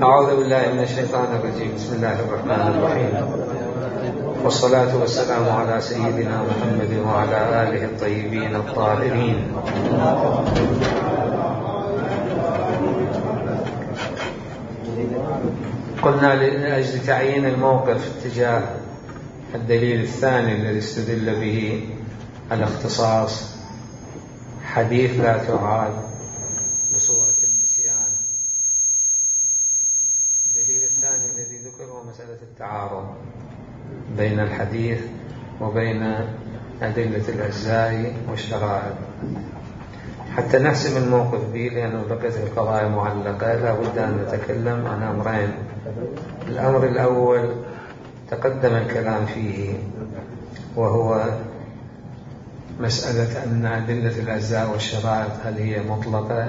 أعوذ بالله من الشيطان الرجيم. بسم الله الرحمن الرحيم، والصلاة والسلام على سيدنا محمد وعلى آله الطيبين الطاهرين. قلنا لأجل تعيين الموقف تجاه الدليل الثاني الذي استدل به الاختصاص حديث لا تعاد بصورة النسيان. الدليل الثاني الذي ذكر هو مسألة التعارض بين الحديث وبين أدلة الأجزاء والشرائع. حتى نحسم الموقف به، لأنه بقيت القضايا معلقة، لا بد أن نتكلم عن أمرين. الأمر الأول تقدم الكلام فيه، وهو مسألة أن أدلة الأجزاء والشرائع هل هي مطلقة،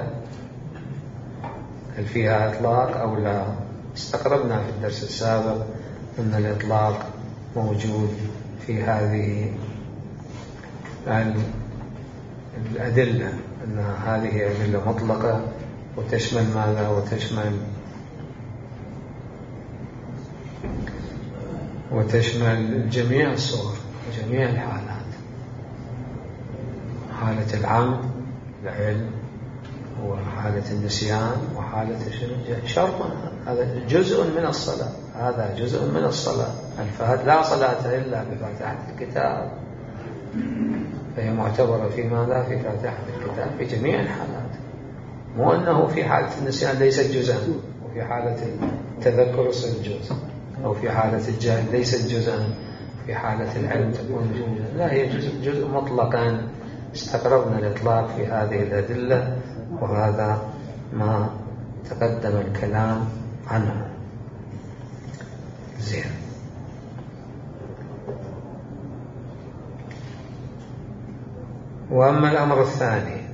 هل فيها إطلاق أو لا. استقربنا في الدرس السابق أن الإطلاق موجود في هذه الأدلة، أن هذه أدلة مطلقة وتشمل ماذا؟ وتشمل جميع الصور وجميع الحالات، حالة العمد العلم وحالة النسيان وحالة شرط. هذا جزء من الصلاة، هذا جزء من الصلاة. لا صلاة إلا بفاتحة الكتاب، فهي معتبرة في ماذا؟ في فاتحة الكتاب في جميع الحالات. مو أنه في حالة النسيان ليست جزءا، وفي حالة التذكر يصير جزء، أو في حالة الجهل ليست جزءا، في حالة العلم تكون جزءا. لا، هي جزء مطلقا. استقربنا الإطلاق في هذه الأدلة، وهذا ما تقدم الكلام عنه. زين. وأما الأمر الثاني،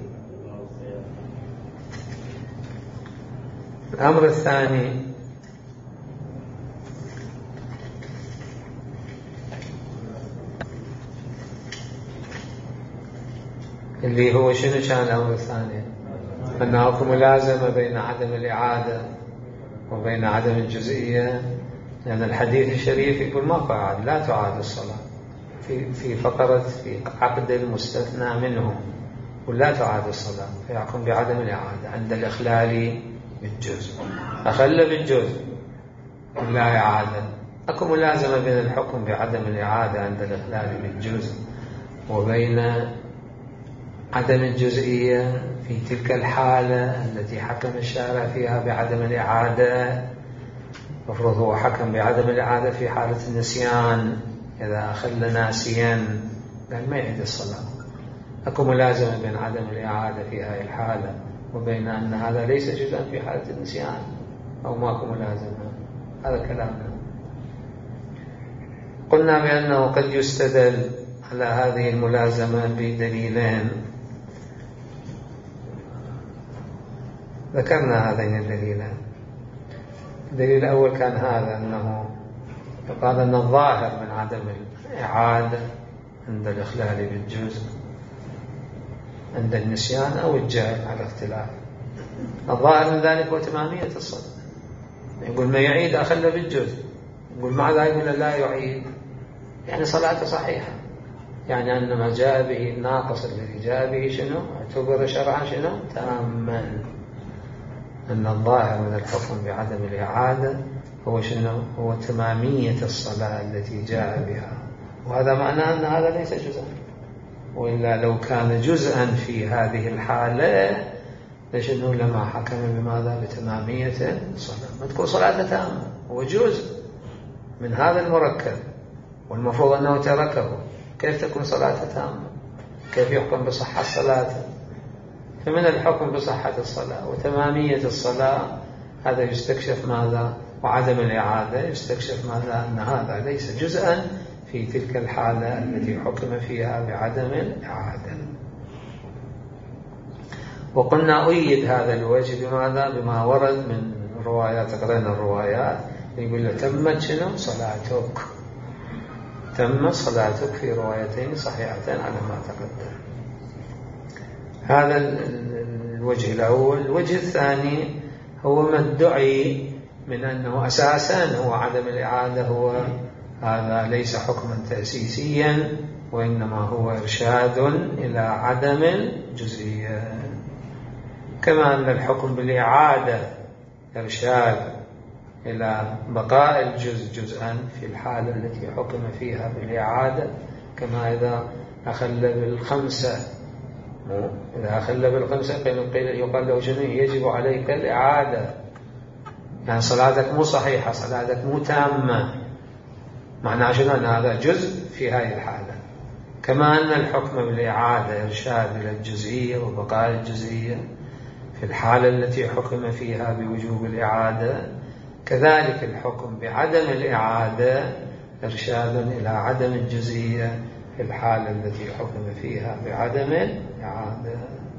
اللي هو شنو كان الأمر الثاني؟ أن أكو ملازمة بين عدم الإعادة وبين عدم الجزئية، لأن الحديث الشريف يقول ما قاعد لا تعاد الصلاة في فقرة في عقد المستثنى منه، ولا تعاد الصلاة، فيحكم بعدم الإعادة عند الإخلال بالجزء. أخل بالجزء ولا إعادة، أكو ملازمة بين الحكم بعدم الإعادة عند الإخلال بالجزء وبين عدم الجزئية في تلك الحالة التي حكم الشارع فيها بعدم الإعادة. مفروض هو حكم بعدم الإعادة في حالة النسيان، إذا أخل ناسيا قال ما يعيد الصلاة. أكو ملازمة بين عدم الإعادة في هذه الحالة وبين أن هذا ليس جزءا في حالة النسيان، أو ماكو ملازمة. هذا كلامنا. قلنا بأنه قد يستدل على هذه الملازمة بدليلين، ذكرنا هذين الدليلين. الدليل الأول كان هذا، أنه قال أن الظاهر من عدم الإعادة عند الإخلال بالجزء عند النسيان أو الجهل على اختلاف. الظاهر من ذلك هو تمامية الصلاة. يقول ما يعيد أخل بالجزء، يقول مع ذلك يقول لا يعيد، يعني صلاته صحيحة، يعني أن ما جاء به الناقص الذي جاء به شنو؟ اعتبر شرعا شنو؟ تاما. أن الظاهر من الحكم بعدم الإعادة هو شنو؟ هو تمامية الصلاة التي جاء بها، وهذا معناه أن هذا ليس جزءا. وإلا لو كان جزءا في هذه الحالة لشنو؟ لما حكم بماذا؟ بتمامية الصلاة. ما تكون صلاة تامة، هو جزء من هذا المركب والمفروض أنه تركه، كيف تكون صلاة تامة؟ كيف يحكم بصحة صلاته؟ فمن الحكم بصحة الصلاة وتمامية الصلاة هذا يستكشف ماذا؟ وعدم الإعادة يستكشف ماذا؟ أن هذا ليس جزءا في تلك الحالة التي حكم فيها بعدم الإعادة. وقلنا أيد هذا الوجه بماذا؟ بما ورد من روايات، قرأنا الروايات يقول له تمت شنو؟ صلاتك، تم صلاتك في روايتين صحيحتين على ما تقدم. هذا الوجه الأول. الوجه الثاني هو ما ادعي من أنه أساسا هو عدم الإعادة هو هذا ليس حكما تأسيسيا، وإنما هو إرشاد إلى عدم الجزئية. كما أن الحكم بالإعادة إرشاد إلى بقاء الجزء جزءا في الحالة التي حكم فيها بالإعادة، كما إذا أخل بالخمسة، إذا أخل بالخمسة يقال له شنو؟ يجب عليك الإعادة، يعني صلاتك مو صحيحة، صلاتك مو تامة، معناه شنو؟ أن هذا جزء في هذه الحالة. كما أن الحكم بالإعادة إرشاد إلى الجزئية وبقاء الجزئية في الحالة التي حكم فيها بوجوب الإعادة، كذلك الحكم بعدم الإعادة إرشاد إلى عدم الجزئية في الحالة التي حكم فيها بعدم الإعادة.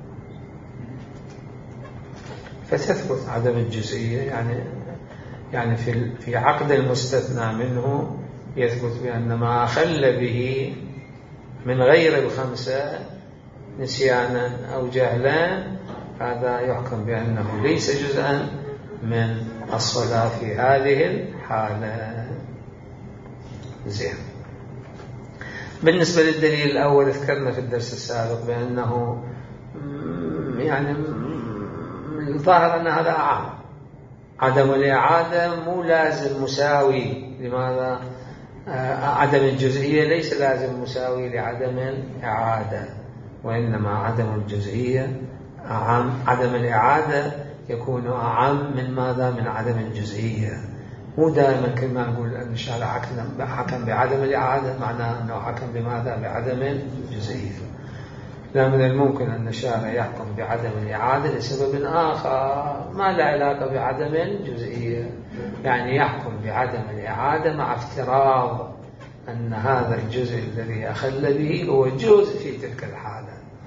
فتثبت عدم الجزئية، يعني في عقد المستثنى منه يثبت بأن ما أخل به من غير الخمسة نسيانا أو جهلا هذا يحكم بأنه ليس جزءا من الصلاة في هذه الحالة. زين. بالنسبة للدليل الأول ذكرنا في الدرس السابق بأنه يعني الظاهر أن هذا عام، عدم الإعادة مو لازم مساوي. لماذا؟ عدم الجزئية ليس لازم مساوي لعدم الإعادة، وإنما عدم الجزئية أعم، عدم الإعادة يكون أعم من ماذا؟ من عدم الجزئية. مو دائما كما نقول أن الشارع حكم بعدم الإعادة معناه أنه حكم بماذا؟ بعدم الجزئية. لا، من الممكن أن الشارع يحكم بعدم الإعادة لسبب آخر ما له علاقة بعدم الجزئية، يعني يحكم بعدم الإعادة مع افتراض أن هذا الجزء الذي أخل به هو جزء في تلك الحالة،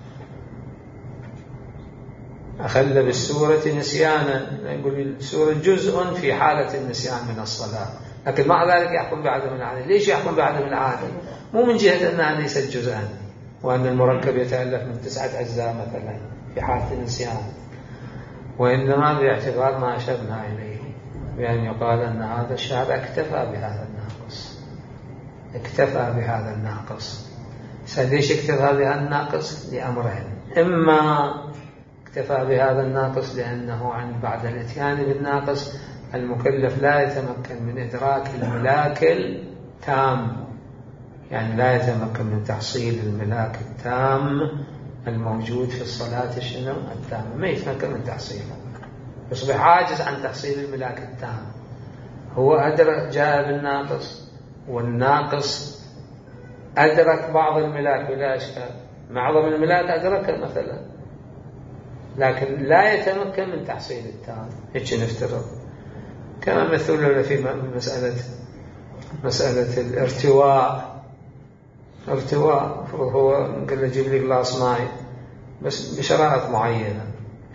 أخل بالسورة نسيانا، يقول السورة جزء في حالة النسيان من الصلاة، لكن مع ذلك يحكم بعدم الإعادة. ليش يحكم بعدم الإعادة؟ مو من جهة أنها ليست جزءا وأن المركب يتألف من 9 أجزاء مثلا في حالة النسيان، وإنما باعتبار ما أشرنا إليه بأن يقال أن هذا الشارع اكتفى بهذا الناقص، اكتفى بهذا الناقص. ليش اكتفى بهذا الناقص؟ لأمرين: إما اكتفى بهذا الناقص لأنه بعد الاتيان بالناقص المكلف لا يتمكن من إدراك الملاك التام، يعني لا يتمكن من تحصيل الملاك التام الموجود في الصلاة الشنو التامة، ما يتمكن من تحصيله، يصبح عاجز عن تحصيل الملاك التام. هو أدرك، جاء بالناقص، والناقص أدرك بعض الملاك بلا إشكال، معظم الملاك أدركه مثلا، لكن لا يتمكن من تحصيل التام. هيك نفترض كما مثلنا في مسألة الارتواء. هو قال له جيب لي غلاص ماء بس بشرائط معينة،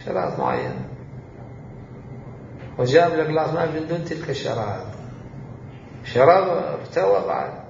وجاب لك غلاص ماء من دون تلك الشرائط، شرب ارتوى،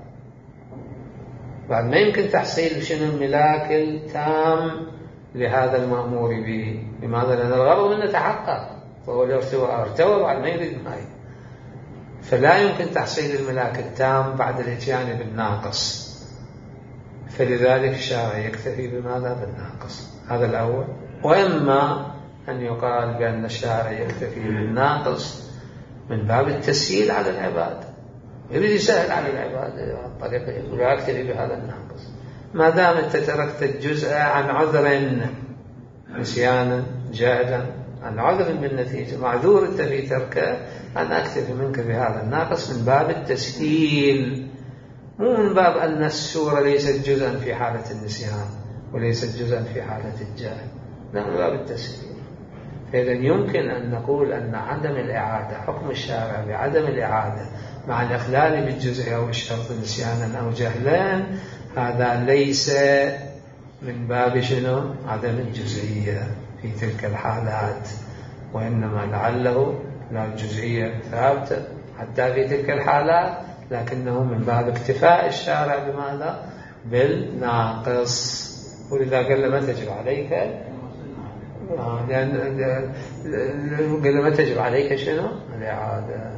بعد ما يمكن تحصيل شنو الملاك التام لهذا المأمور به. لماذا؟ لأن الغرض منه تحقق، وهو ارتوى بعد ما يريد ماء، فلا يمكن تحصيل الملاك التام بعد الاتيان بالناقص، فلذلك الشارع يكتفي بماذا؟ بالناقص. هذا الأول. وإما أن يقال بأن الشارع يكتفي بالناقص من باب التسهيل على العباد، يريد يسهل على العباد طريقة، يقول أكتفي بهذا الناقص ما دام أنت تركت الجزء عن عذر، نسيانا، جهلا، عن عذر بالنتيجة، معذور أنت في تركه، أن أكتفي منك بهذا الناقص من باب التسهيل، مو من باب أن السورة ليست جزءا في حالة النسيان وليست جزءا في حالة الجهل، لا، من باب التسهيل. فإذا يمكن أن نقول أن عدم الإعادة، حكم الشارع بعدم الإعادة مع الإخلال بالجزء أو الشرط نسيانا أو جهلا، هذا ليس من باب شنو؟ عدم الجزئية في تلك الحالات، وإنما لعله لا الجزئية ثابتة حتى في تلك الحالات، لكنه من باب اكتفاء الشارع بماذا؟ بالناقص. ولذا قال ما تجب عليك لأن قال ما تجب عليك شنو؟ الإعادة.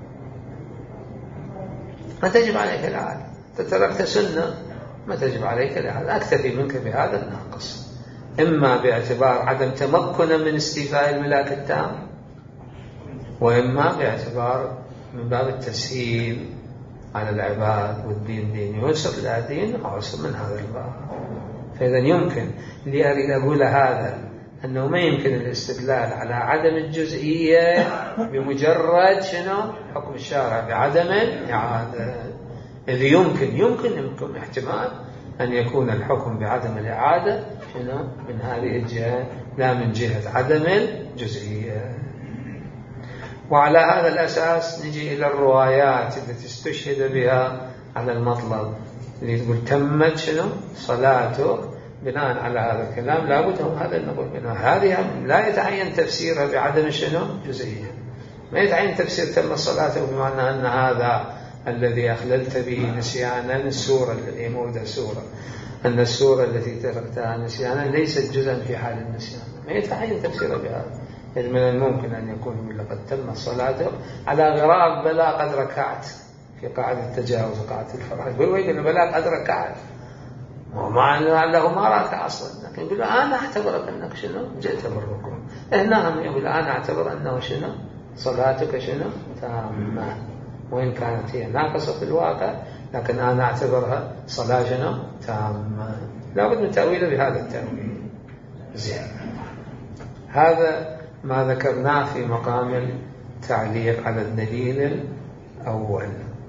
ما تجب عليك الإعادة، تركت سنة ما تجب عليك الإعادة، أكتفي منك بهذا الناقص، إما باعتبار عدم تمكن من استيفاء الملاك التام، وإما باعتبار من باب التسهيل على العباد، والدين دين يسر لا دين عسر من هذا الباب. فإذا يمكن اللي أريد أقول هذا أنه ما يمكن الاستدلال على عدم الجزئية بمجرد شنو؟ حكم الشارع بعدم الإعادة. إذا يمكن احتمال أن يكون الحكم بعدم الإعادة شنو؟ من هذه الجهة، لا من جهة عدم الجزئية. وعلى هذا الأساس نجي إلى الروايات التي استشهد بها على المطلب اللي تقول تمت شنو؟ صلاته. بناء على هذا الكلام لابد هم هذا نقول بناء هذه لا يتعين تفسيرها بعدم شنو؟ جزئية. ما يتعين تفسير تم صلاته بمعنى أن هذا الذي أخللت به نسيانا السورة الذي موده سورة، أن السورة التي تركتها نسيانا ليست جزءا في حال النسيان. ما يتعين تفسيرها بهذا. إذ من الممكن أن يكون لقد تم صلاته على غراب بلا قد ركعت في قاعدة التجاوز وقاعدة الفرح. يقول ويقول بلا قد ركعت، ومع أنه ما راكع أصلا، لكن يقول أنا أعتبر أنك شنو؟ جئت بالركوع. هنا يقول أنا أعتبر أنه شنو؟ صلاتك شنو؟ تامة، وإن كانت هي ناقصة في الواقع، لكن أنا أعتبرها صلاة شنو؟ تامة. لابد من تأويله بهذا التأويل. زين، هذا ما ذكرناه في مقام التعليق على الدليل الأول.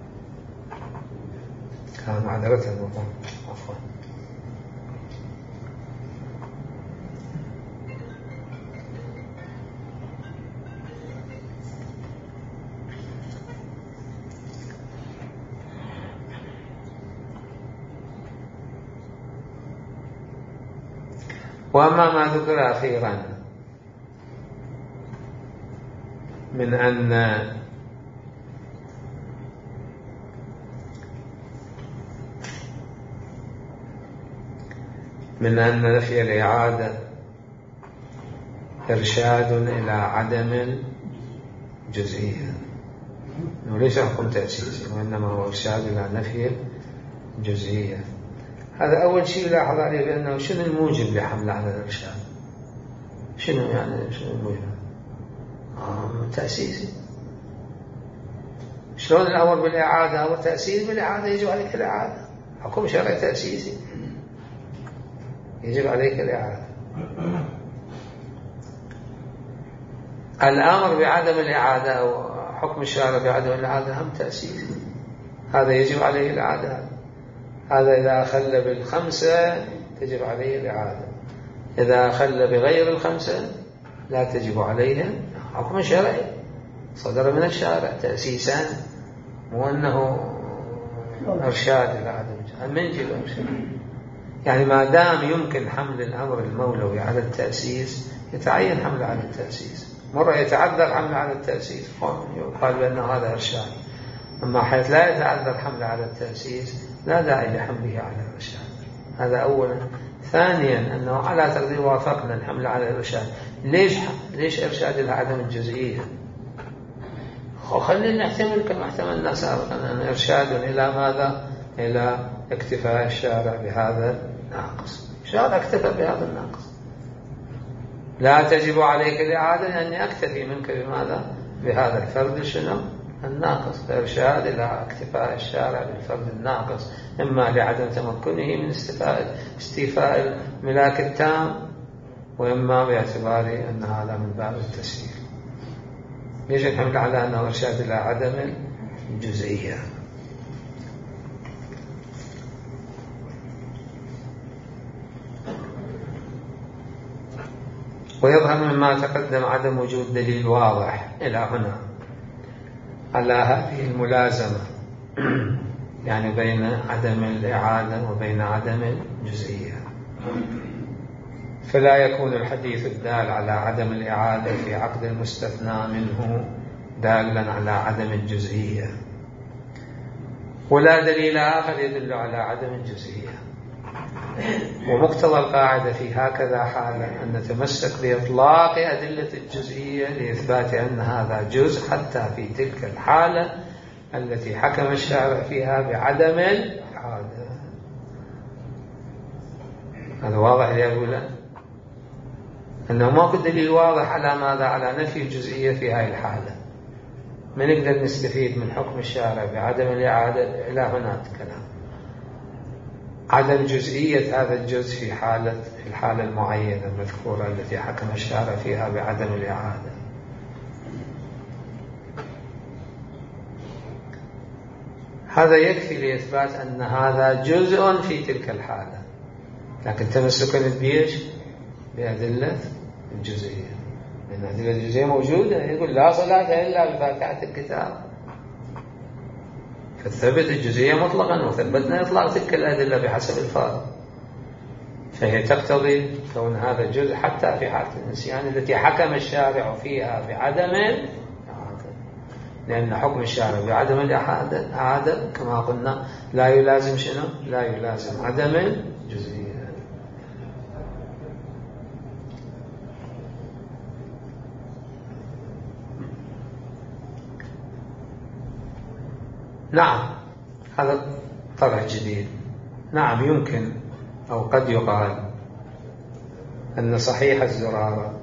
معذرة المقام، عفوا. وأما ما ذكر أخيرا من أن نفي الإعادة إرشاد إلى عدم الجزئية، وليس حكم تأسيسي، وإنما هو إرشاد إلى نفي الجزئية. هذا أول شيء لاحظ عليه، بأنه شنو الموجب لحمل على الإرشاد؟ شنو يعني شنو الموجب؟ تأسيسي. شلون الأمر بالإعادة أو تأسيس بالإعادة؟ يجب عليك الإعادة، حكم شرعي تأسيسي يجب عليك الإعادة. الأمر بعدم الإعادة أو حكم الشارع بعدم الإعادة هم تأسيسي، هذا يجب عليه الإعادة. هذا إذا أخل بالخمسة تجب عليه الإعادة، إذا أخل بغير الخمسة لا تجب عليه. حكم شرعي صدر من الشارع تأسيسا، مو أنه إرشاد إلى عدم. من يجب إرشاد؟ يعني ما دام يمكن حمل الأمر المولوي على التأسيس يتعين حمل على التأسيس. مرة يتعذر حمل على التأسيس يقال بأنه هذا إرشاد، أما حيث لا يتعذر حمل على التأسيس لا داعي لحمله على الإرشاد. هذا أولا. ثانيا أنه على تقدير وافقنا الحمل على الإرشاد. ليش إرشاد إلى عدم الجزئية؟ خلينا نحتمل كما احتملنا سابقا أن إرشاد إلى ماذا؟ إلى اكتفاء الشارع بهذا الناقص. الشارع اكتفى بهذا الناقص، لا تجب عليك الإعادة لأني أكتفي منك بماذا؟ بهذا الفرد شنو؟ الناقص. إرشاد إلى اكتفاء الشارع بالفرد الناقص، إما لعدم تمكنه من استيفاء الملاك التام، وإما باعتبار أن هذا من باب التسهيل. يجب الحمل على أنه إرشاد إلى عدم الجزئية. ويظهر مما تقدم عدم وجود دليل واضح إلى هنا على هذه الملازمة، يعني بين عدم الإعادة وبين عدم الجزئية. فلا يكون الحديث الدال على عدم الإعادة في عقد المستثنى منه دالا على عدم الجزئية، ولا دليل آخر يدل على عدم الجزئية. ومقتضى القاعدة في هكذا حالة أن نتمسك بإطلاق أدلة الجزئية لإثبات أن هذا جزء حتى في تلك الحالة التي حكم الشارع فيها بعدم الإعادة. هذا واضح يا أولا أنه ماكو دليل واضح على ماذا؟ على نفي الجزئية في هذه الحالة. ما نقدر نستفيد من حكم الشارع بعدم الإعادة إلى هناك كلام عدم جزئية هذا الجزء في الحالة المعينة المذكورة التي حكم الشارع فيها بعدم الإعادة. هذا يكفي لإثبات أن هذا جزء في تلك الحالة، لكن تمسكا بيش بأدلة الجزئية، لأن أدلة الجزئية موجودة. يقول لا صلاة إلا بفاتحة الكتاب، فثبت الجزئية مطلقا وثبتنا إطلاق تلك الأدلة بحسب الفارق، فهي تقتضي كون هذا الجزء حتى في حالة النسيان التي حكم الشارع فيها بعدم الإعادة، لأن حكم الشارع بعدم الإعادة كما قلنا لا يلازم شنو؟ لا يلازم عدم الجزئية. نعم هذا طرح جديد. نعم يمكن أو قد يقال أن صحيح الزرارة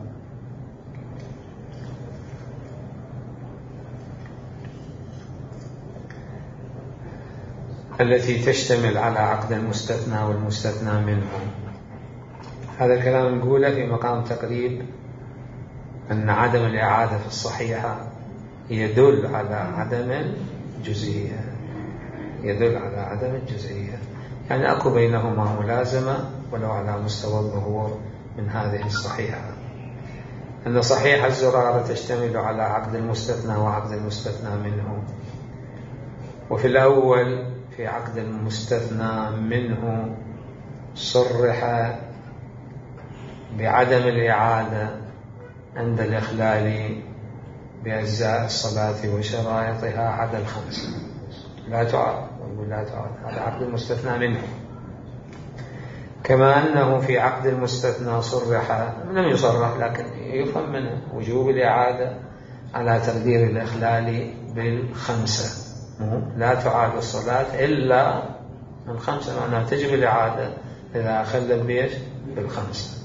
التي تشتمل على عقد المستثنى والمستثنى منه، هذا الكلام نقوله في مقام تقريب أن عدم الإعادة في الصحيحة يدل على عدم الجزئية، يدل على عدم الجزئية، يعني أكو بينهما ملازمة ولو على مستوى الظهور من هذه الصحيحة. أن صحيح الزرارة تشتمل على عقد المستثنى وعقد المستثنى منه، وفي الأول في عقد المستثنى منه صرح بعدم الإعادة عند الإخلال بأجزاء الصلاة وشرائطها عدا الخمسة، لا تعاد، لا تعاد، هذا عقد المستثنى منه. كما أنه في عقد المستثنى صرح، لم يصرح لكن يفهم منه وجوب الإعادة على تقدير الإخلال بالخمسة، لا تعاد الصلاة إلا من خمسة، معناها تجب الإعادة إذا أخلل بيش بالخمسة.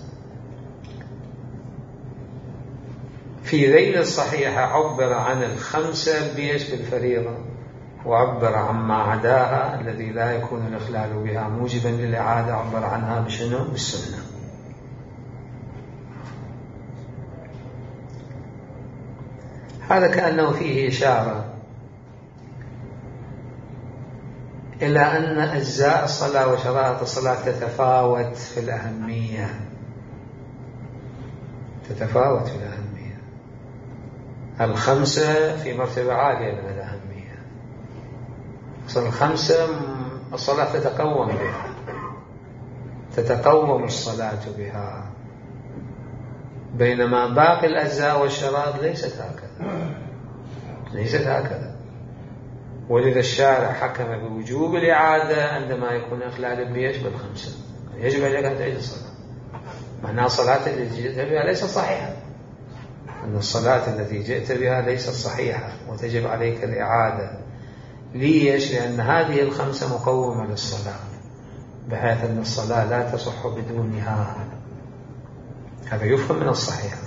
في ذيل الصحيحة عبر عن الخمسة بيش بالفريضة، وعبر عما عداها الذي لا يكون الإخلال بها موجبا للإعادة، عبر عنها بشنو؟ بالسنة. هذا كأنه فيه إشارة إلى أن أجزاء الصلاة وشرائط الصلاة تتفاوت في الأهمية، تتفاوت في الأهمية. الخمسة في مرتبة عالية من الأهمية، أصل الخمسة الصلاة تتقوم بها، تتقوم الصلاة بها، بينما باقي الأجزاء والشرائط ليست هكذا، ليست هكذا. ولذا الشارع حكم بوجوب الإعادة عندما يكون إخلال بيش بالخمسة، يجب عليك أن تعيد الصلاة، معناها الصلاة التي جئت بها ليست صحيحة، أن الصلاة التي جئت بها ليست صحيحة وتجب عليك الإعادة. ليش؟ لأن هذه الخمسة مقومة للصلاة بحيث أن الصلاة لا تصح بدونها، هذا يفهم من الصحيحة،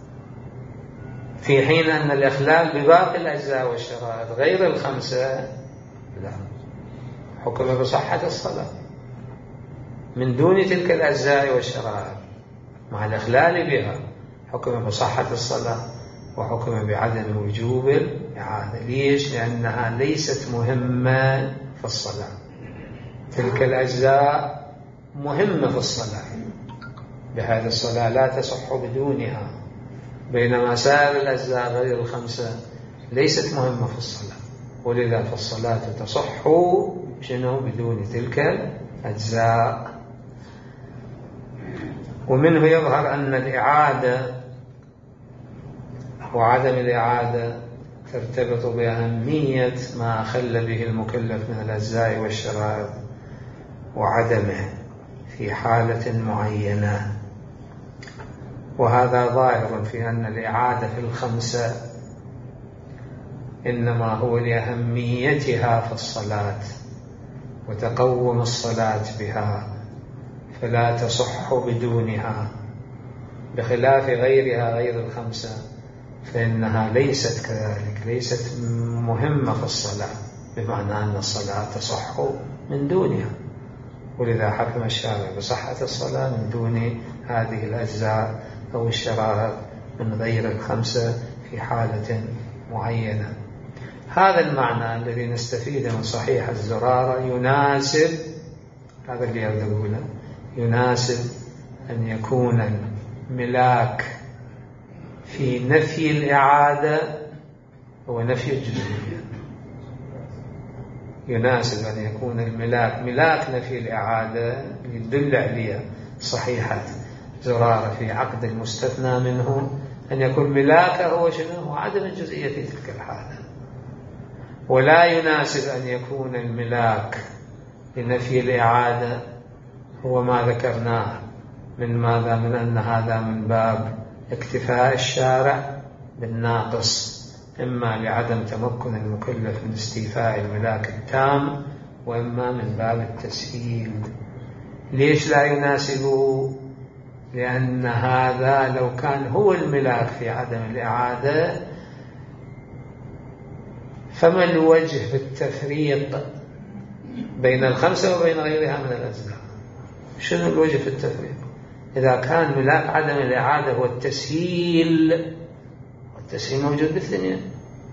في حين أن الإخلال بباقي الأجزاء والشرائط غير الخمسة لا، حكم بصحة الصلاة من دون تلك الأجزاء والشرائط، مع الإخلال بها حكم بصحة الصلاة وحكم بعدم وجوب الإعادة. ليش؟ لأنها ليست مهمة في الصلاة، تلك الأجزاء مهمة في الصلاة بهذه الصلاة لا تصح بدونها، بينما سائر الأجزاء غير الخمسة ليست مهمة في الصلاة، ولذا فالصلاة تصح شنو بدون تلك الأجزاء. ومنه يظهر أن الإعادة وعدم الإعادة ترتبط بأهمية ما أخل به المكلف من الأجزاء والشرائط وعدمه، في حالة معينة. وهذا ظاهر في أن الإعادة في الخمسة إنما هو لأهميتها في الصلاة وتقوم الصلاة بها، فلا تصح بدونها، بخلاف غيرها غير الخمسة فإنها ليست كذلك، ليست مهمة في الصلاة، بمعنى أن الصلاة تصح من دونها، ولذا حكم الشارع بصحة الصلاة من دون هذه الأجزاء أو الشرائط من غير الخمسة في حالة معينة. هذا المعنى الذي نستفيد من صحيح الزرارة يناسب، هذا اللي أقوله، يناسب أن يكون الملاك في نفي الإعادة هو نفي الجزئية. يناسب أن يكون الملاك ملاك نفي الإعادة يدل عليها صحيحة زرارة في عقد المستثنى منه، أن يكون ملاكه هو شنو؟ هو عدم الجزئية في تلك الحالة. ولا يناسب أن يكون الملاك لنفي الإعادة هو ما ذكرناه من ماذا؟ من أن هذا من باب اكتفاء الشارع بالناقص، إما لعدم تمكن المكلف من استيفاء الملاك التام، وإما من باب التسهيل. ليش لا يناسبه؟ لأن هذا لو كان هو الملاك في عدم الإعادة فما الوجه في التفريق بين الخمسة وبين غيرها من الأجزاء؟ شنو الوجه في التفريق؟ إذا كان ملاك عدم الإعادة هو التسهيل، والتسهيل موجود بالاثنين،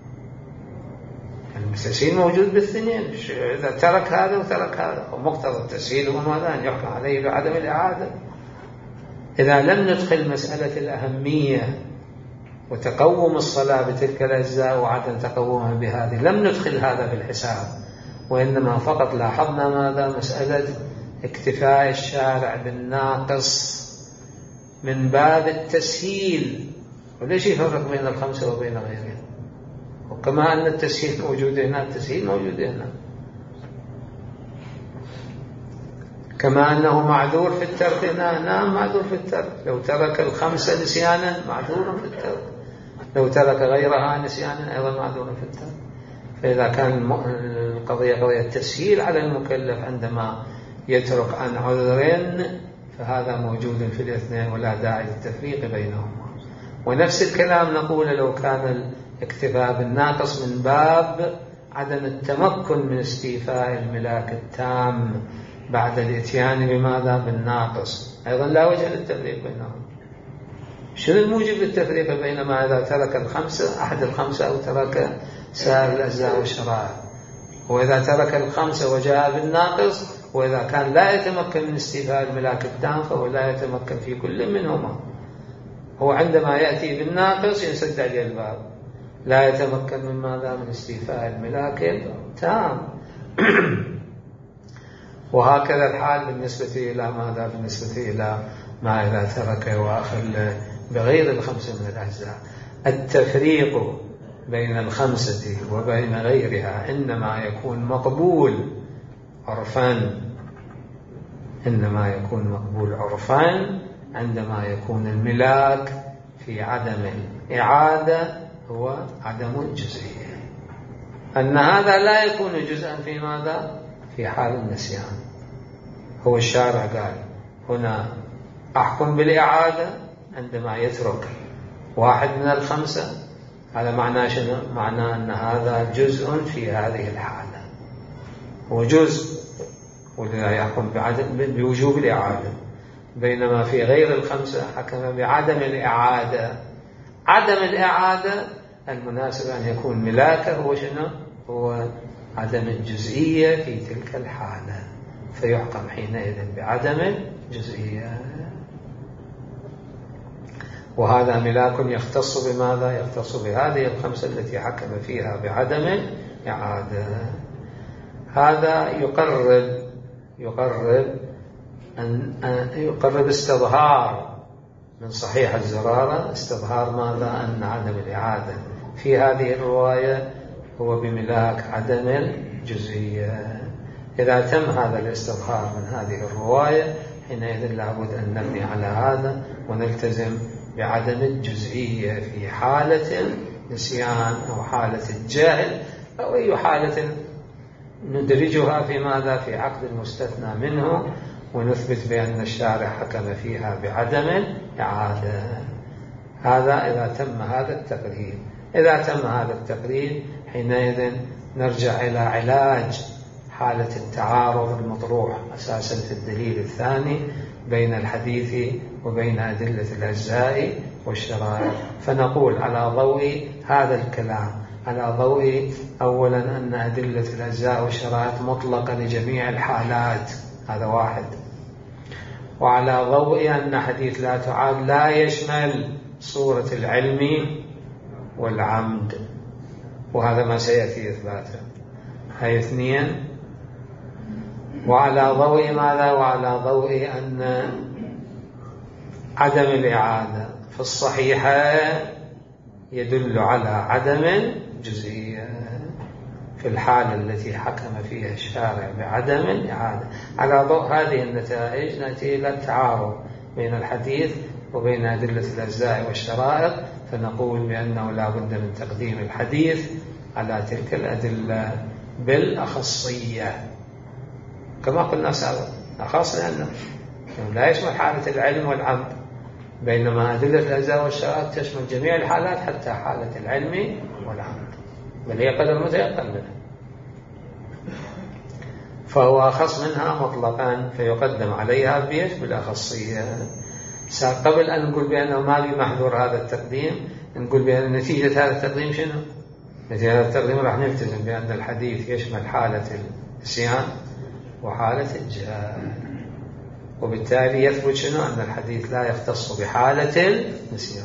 التسهيل موجود بالاثنين، إذا ترك هذا وترك هذا، ومقتضى التسهيل هو ماذا؟ أن يحكم عليه بعدم الإعادة. إذا لم ندخل مسألة الأهمية وتقوم الصلاة بتلك الأجزاء وعدم تقومها بهذه، لم ندخل هذا في الحساب، وإنما فقط لاحظنا ماذا؟ مسألة اكتفاء الشارع بالناقص من باب التسهيل. وليش يفرق بين الخمسة وبين غيرها؟ وكما أن التسهيل موجود هنا، التسهيل موجود هنا، كما أنه معذور في الترك هنا، نعم معذور في الترك، لو ترك الخمسة نسيانا معذور في الترك، لو ترك غيرها نسيانا أيضا معذور في الترك. فإذا كان القضية قضية التسهيل على المكلف عندما يترك عن عذر فهذا موجود في الاثنين ولا داعي للتفريق بينهما. ونفس الكلام نقول لو كان الاكتفاء بالناقص من باب عدم التمكن من استيفاء الملاك التام بعد الاتيان بماذا؟ بالناقص، أيضا لا وجه للتفريق بينهم. شنو الموجب للتفريق بينما إذا ترك الخمسة أحد الخمسة أو ترك سائر الأجزاء والشرائع؟ وإذا ترك الخمسة وجاء بالناقص، وإذا كان لا يتمكن من استيفاء الملاك التام فهو لا يتمكن في كل منهما. هو عندما يأتي بالناقص ينسد عليه الباب، لا يتمكن من ماذا؟ من استيفاء الملاك التام. وهكذا الحال بالنسبة إلى ماذا؟ بالنسبة إلى ما إذا ترك وأخل بغير الخمسة من الأجزاء. التفريق بين الخمسة وبين غيرها إنما يكون مقبول عرفان، إنما يكون مقبول عرفان عندما يكون الملاك في عدم الإعادة هو عدم الجزئية، أن هذا لا يكون جزءا في ماذا؟ في حال النسيان. هو الشارع قال هنا أحكم بالإعادة عندما يترك واحد من الخمسة، هذا معناه شنو؟ معناه أن هذا جزء في هذه الحالة، هو جزء، ولذا يحكم بوجوب الإعادة. بينما في غير الخمسة حكم بعدم الإعادة. عدم الإعادة المناسب أن يكون ملاكه هو شنو؟ هو عدم الجزئية في تلك الحالة، فيحكم حينئذ بعدم الجزئية. وهذا ملاك يختص بماذا؟ يختص بهذه الخمسة التي حكم فيها بعدم الإعادة. هذا يقرب استظهار من صحيح الزرارة، استظهار ماذا؟ أن عدم الإعادة في هذه الرواية هو بملاك عدم الجزئية. إذا تم هذا الاستظهار من هذه الرواية حينئذ لابد أن نبني على هذا ونلتزم بعدم الجزئية في حالة النسيان أو حالة الجهل أو أي حالة ندرجها في ماذا؟ في عقد المستثنى منه، ونثبت بأن الشارع حكم فيها بعدم الإعادة. هذا إذا تم هذا التقرير. إذا تم هذا التقرير حينئذ نرجع إلى علاج حالة التعارض المطروح أساسا في الدليل الثاني بين الحديث وبين أدلة الأجزاء والشرائط. فنقول على ضوء هذا الكلام، على ضوء أولا أن أدلة الأجزاء والشرائط مطلقة لجميع الحالات، هذا واحد. وعلى ضوء أن حديث لا تعاد لا يشمل صورة العلم والعمد، وهذا ما سيأتي إثباته. هاي اثنين. وعلى ضوء ماذا؟ وعلى ضوء أن عدم الإعادة في الصحيحة يدل على عدم الجزئية في الحالة التي حكم فيها الشارع بعدم الإعادة. على ضوء هذه النتائج نأتي إلى التعارض بين الحديث وبين أدلة الأجزاء والشرائط، فنقول بأنه لا بد من تقديم الحديث على تلك الأدلة بالأخصية كما قلنا سابقا، أخص لأنه لا يشمل حالة العلم والعمد، بينما أدلة الأجزاء والشرائط تشمل جميع الحالات حتى حالة العلم والعمد، بل هي قدر متيقن منها، فهو أخص منها مطلقا فيقدم عليها بالأخصية. قبل أن نقول بأنه ما بمحذور هذا التقديم، نقول بأن نتيجة هذا التقديم شنو؟ نتيجة هذا التقديم راح نلتزم بأن الحديث يشمل حالة النسيان وحالة الجهل، وبالتالي يثبت شنو؟ أن الحديث لا يختص بحالة النسيان.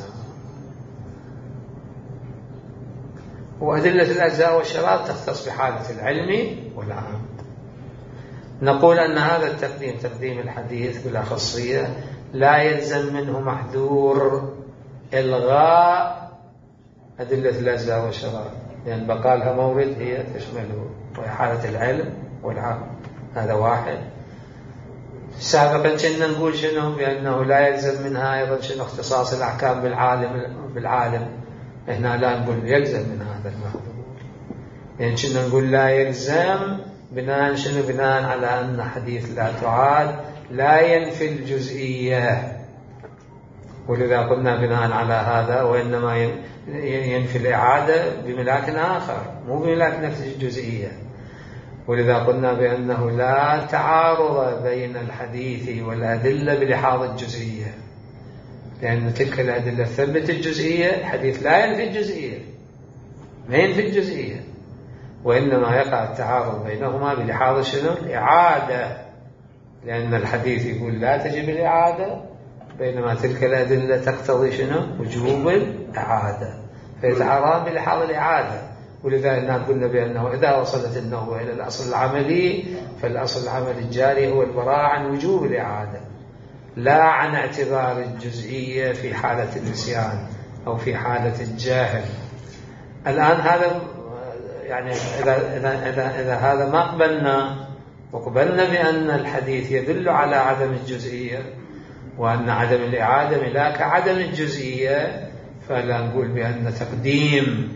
وأدلة الأجزاء والشرائط تختص بحالة العلم والعمد. نقول أن هذا التقديم، تقديم الحديث بالأخصية، لا يلزم منه محذور إلغاء أدلة الأجزاء والشرائط، لأن بقى لها مورد هي تشمله وهي حالة العلم والعمد. هذا واحد. سابقا كنا نقول شنو؟ بأنه لا يلزم منها أيضا شنو؟ اختصاص الأحكام بالعالم. إحنا لا نقول يلزم من هذا المحذور، يعني كنا نقول لا يلزم بناء شنو؟ بناء على أن حديث لا تعاد لا ينفي الجزئية، ولذا قلنا بناء على هذا وإنما ينفي الإعادة بملاك آخر مو بملاك نفس الجزئية. ولذا قلنا بأنه لا تعارض بين الحديث والأدلة بلحاظ الجزئية، لأن تلك الأدلة ثبت الجزئية، الحديث لا ينفي الجزئية، ما ينفي الجزئية، وإنما يقع التعارض بينهما بلحاظ شنو؟ الإعادة، لأن الحديث يقول لا تجب الإعادة، بينما تلك الأدلة تقتضي شنو؟ وجوب الإعادة، فيتعارضان بلحاظ الإعادة. ولذا قلنا بأنه إذا وصلت النوبة إلى الأصل العملي فالأصل العملي الجاري هو البراءة عن وجوب الإعادة، لا عن اعتبار الجزئية في حالة النسيان أو في حالة الجاهل. الآن هذا يعني إذا هذا ما قبلنا، وقبلنا بأن الحديث يدل على عدم الجزئية وأن عدم الإعادة ملاك عدم الجزئية، فلا نقول بأن تقديم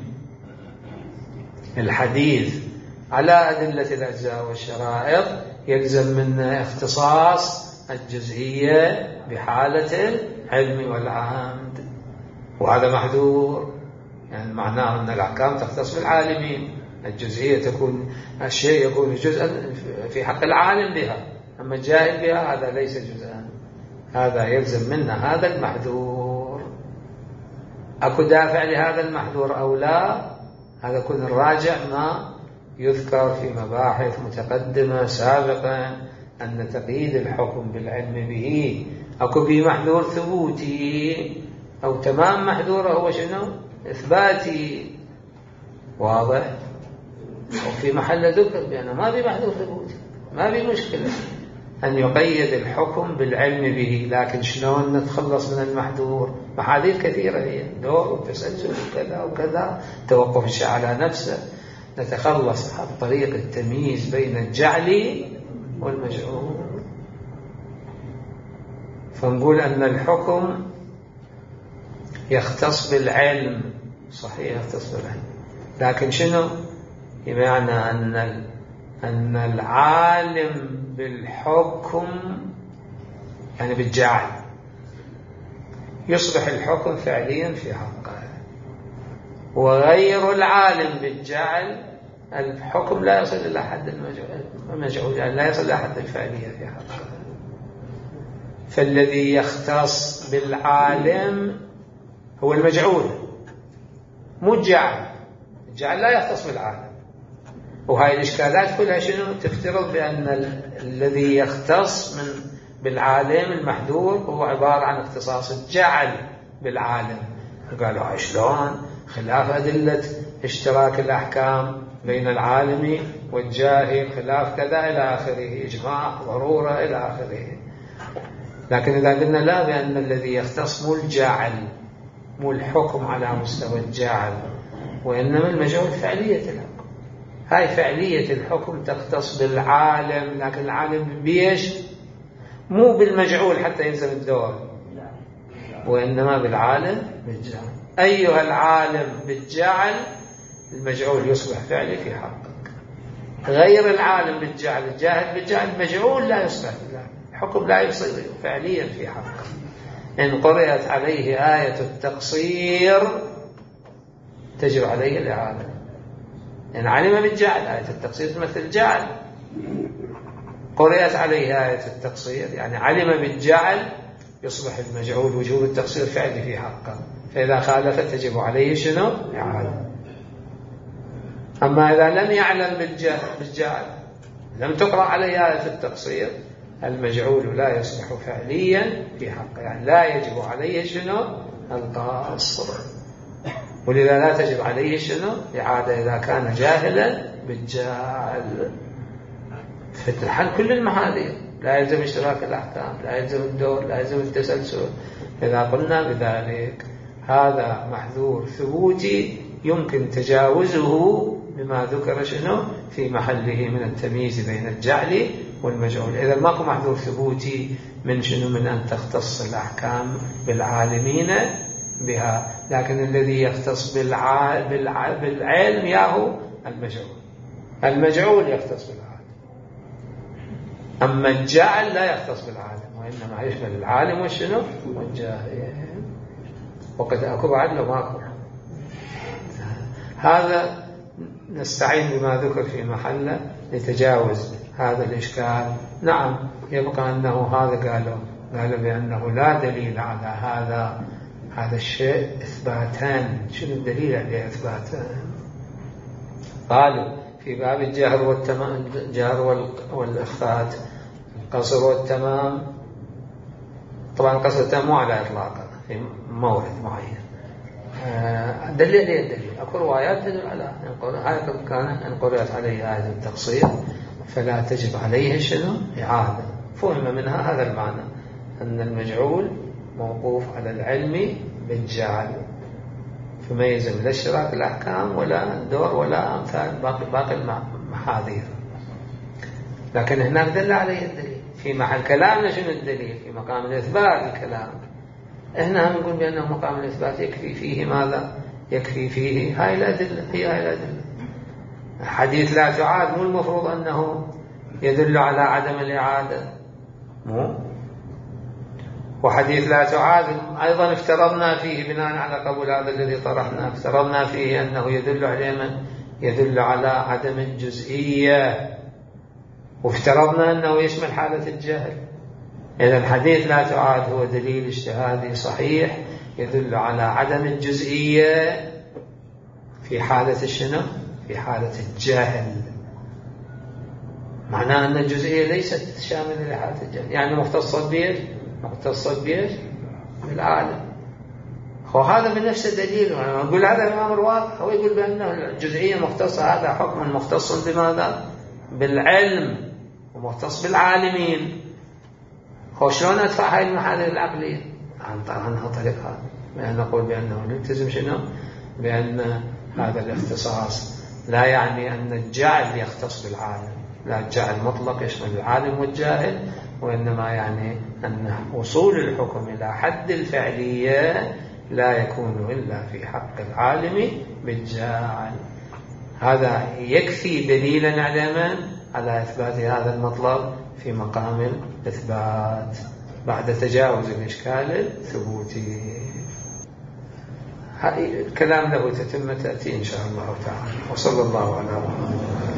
الحديث على أدلة الأجزاء والشرائط يلزم من اختصاص الجزئية بحالة العلم والعمد، وهذا محذور، يعني معناه أن الأحكام تختص بالعالمين، الجزئية تكون الشيء يكون جزءا في حق العالم بها، أما الجاهل بها هذا ليس جزءا، هذا يلزم منا هذا المحذور. أكو دافع لهذا المحذور أو لا؟ هذا يكون الراجع ما يذكر في مباحث متقدمة سابقا، أن تقييد الحكم بالعلم به أكو به محذور ثبوتي أو تمام محذور هو شنو؟ إثباتي، واضح؟ وفي محل ذكر بأنه ما في محذور ثبوتي، ما في مشكلة أن يقيد الحكم بالعلم به، لكن شلون نتخلص من المحذور؟ محاذير كثيرة هي، دور وتسلسل وكذا وكذا، توقف الشيء على نفسه، نتخلص عن طريق التمييز بين الجعل والمجعول. فنقول أن الحكم يختص بالعلم، صحيح يختص بالعلم، لكن شنو بمعنى أن العالم بالحكم يعني بالجعل يصبح الحكم فعليا في حقه، وغير العالم بالجعل الحكم لا يصل إلى حد المجعول، يعني لا يصل إلى حد الفعلية في حقه. فالذي يختص بالعالم هو المجعول مو الجعل. الجعل لا يختص بالعالم، وهاي الإشكالات كلها شنو تفترض بأن الذي يختص بالعالم المحذور هو عبارة عن اختصاص الجعل بالعالم. قالوا شلون خلاف أدلة اشتراك الأحكام بين العالم والجاهل، خلاف كذا إلى آخره، إجماع ضرورة إلى آخره. لكن إذا قلنا لا، بأن الذي يختص مو الجعل، مو الحكم على مستوى الجعل، وإنما المجعول فعلية الحكم. هاي فعلية الحكم تختص بالعالم، لكن العالم بيش مو بالمجعول حتى يلزم الدور، وإنما بالعالم بالجعل. أيها العالم بالجعل المجعول يصبح فعلي في حقك، غير العالم بالجعل الجاهل بالجعل المجعول لا يصبح بالله، الحكم لا يصير فعليا في حقه. إن قرأت عليه آية التقصير تجب عليه الإعادة. إن علم بالجعل، آية التقصير تمثل الجعل، قرأت عليه آية التقصير يعني علم بالجعل يصبح المجعول وجوب التقصير فعلي في حقه، فإذا خالف تجب عليه شنو؟ إعادة. أما إذا لم يعلم بالجعل، لم تقرأ عليه آية التقصير، المجعول لا يصبح فعليا في حقه، يعني لا يجب عليه شنو؟ القصر. ولذا لا تجب عليه شنو؟ إعادة إذا كان جاهلا بالجعل. فتحل كل المحاذير، لا يلزم اشتراك الأحكام، لا يلزم الدور، لا يلزم التسلسل. إذا قلنا بذلك هذا محذور ثبوتي يمكن تجاوزه بما ذكر شنو في محله من التمييز بين الجعل والمجعول. إذا ماكو محذور ثبوتي من شنو؟ من أن تختص الأحكام بالعالمين بها، لكن الذي يختص بالعلم ياهو المجعول. المجعول يختص بالعالم، أما الجعل لا يختص بالعالم، وإنما يشمل العالم والشنو والجاهل. وقد أكو بعد لو ماكو. هذا نستعين بما ذكر في محله لتجاوز هذا الإشكال. نعم يبقى أنه هذا قالوا بأنه لا دليل على هذا الشيء إثباتان. شنو الدليل عليه إثباتان؟ قالوا في باب الجهر والتمام، الجهر والإخفات، القصر والتمام. طبعا القصر والتمام مو على إطلاقه في مورد معين. دليل ليه الدليل؟ أكو روايات تدل على هذا كانت أن قرأت عليه آية التقصير فلا تجب عليه شنو؟ إعادة. فهم منها هذا المعنى، أن المجعول موقوف على العلم بالجعل، فما يلزم لا اشتراك الأحكام ولا الدور ولا أمثال باقي المحاذير. لكن هناك دل عليه الدليل في محل كلامنا. شنو الدليل؟ في مقام الإثبات الكلام. هنا نقول بأنه مقام الإثبات يكفي فيه ماذا؟ يكفي فيه هاي الأدلة، هاي الأدلة. حديث لا تعاد مو المفروض أنه يدل على عدم الإعادة، مو. وحديث لا تعاد أيضا افترضنا فيه بناء على قبول هذا الذي طرحناه، افترضنا فيه أنه يدل على عدم الجزئية، وافترضنا أنه يشمل حالة الجهل. إذن حديث لا تعاد هو دليل اجتهادي صحيح يدل على عدم الجزئية في حالة الشنو؟ في حالة الجهل. معناه أن الجزئية ليست شاملة لحالة الجهل، يعني مختصة بيش؟ مختصة بيش؟ بالعالم. وهذا بنفس دليل. نقول هذا الأمر واضح. هو يقول بأنه الجزئية مختصة، هذا حكم مختص بماذا؟ بالعلم ومختص بالعالمين. شلون أدفع هاي المحاذير العقلية؟ عنها طريقة بأن نقول بأنه نلتزم شنو؟ بأن هذا الاختصاص لا يعني أن الجعل يختص بالعالم، لا الجعل مطلق يشمل العالم والجاهل، وإنما يعني أن وصول الحكم إلى حد الفعلية لا يكون إلا في حق العالم بالجاعل. هذا يكفي دليلا على إثبات هذا المطلب في مقام الإثبات بعد تجاوز الإشكال الثبوتي. الكلام له تتمة تأتي إن شاء الله تعالى. وصلى الله على محمد.